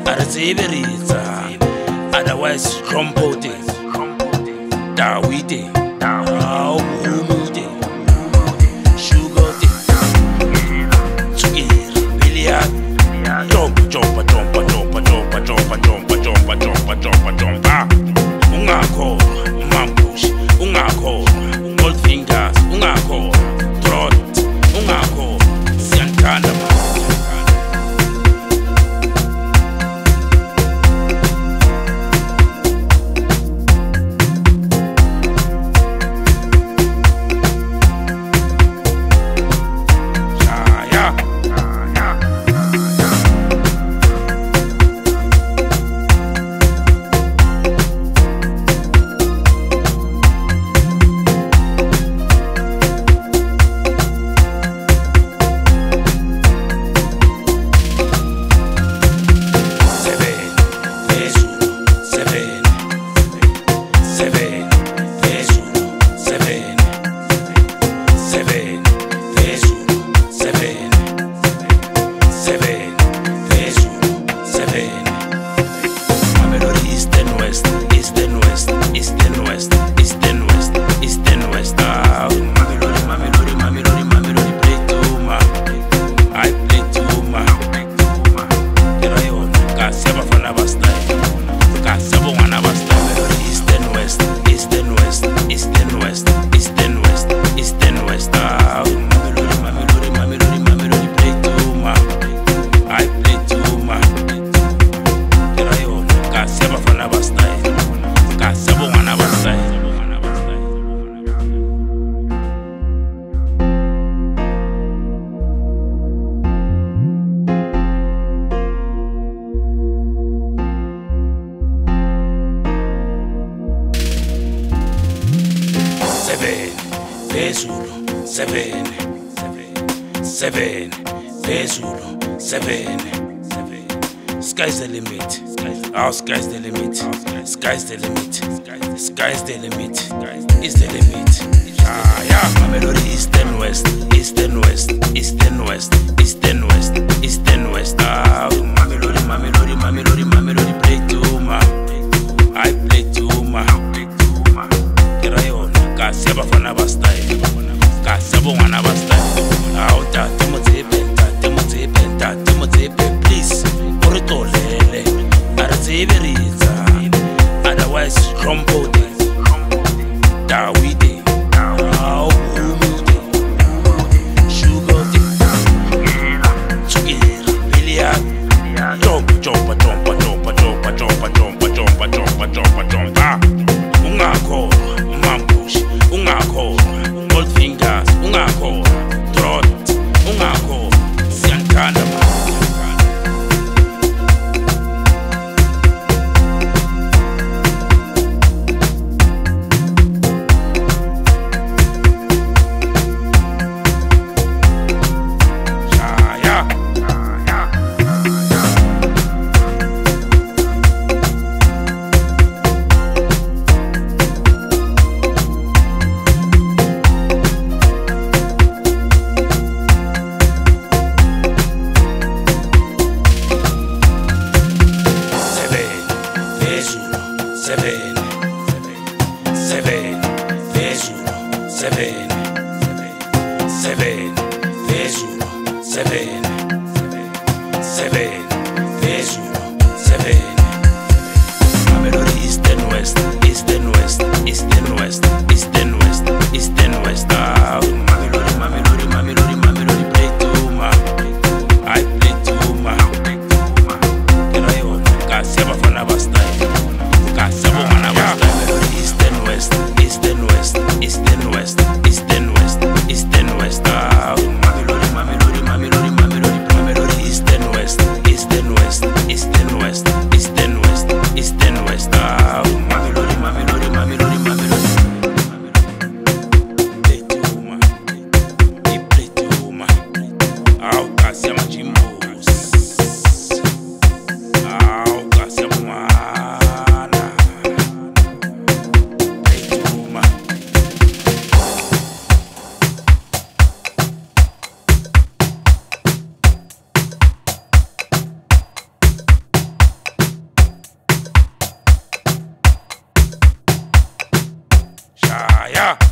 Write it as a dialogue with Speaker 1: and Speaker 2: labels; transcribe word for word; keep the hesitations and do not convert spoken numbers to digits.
Speaker 1: Arezeberitsa, otherwise Rompote, Dawite, Awumude, Sugote, Tsugir, Biliad, Jompa, Jompa, Jompa, Jompa, Jompa, Jompa, Jompa, Jompa, Jompa, Jompa, Jompa, Ungako, Mambush, Ungako, Goldfingers, Ungako, Trot, Ungako, Siankana. Seven, seven, Bezulu, seven, sky's the limit, our sky's the limit, sky's the limit, sky's the limit, is the limit. Ah, yeah, my melody east and west, east and west, east and west, east and west, east and west. Ah, my melody, my melody, my melody, my melody, play to ma, I play to ma, Kirayon, Kasaba Fanabastai. Kasabo wana basta auta timotepe timotepe timotepe please ortolele arazeberitsa otherwise Rompote Dawide Awumude Sugote Tsugir Biliad Jompa Jompa Jompa Jompa Jompa Jompa Jompa Jompa Jompa Jompa Jompa Ungako Mambush Ungako Goldfingers, Ungako, Trot, Ungako, Siankana. Seven, seven, Bezulu, seven, seven, Bezulu, seven, seven, Bezulu, seven. My melody east and west, east and west, east and west, east and west, east and west. Ah, my melody, my melody, my melody, my melody, play to ma, I play to ma. Kirayon, Kasaba Fanabastai. Kasabo wana Fire.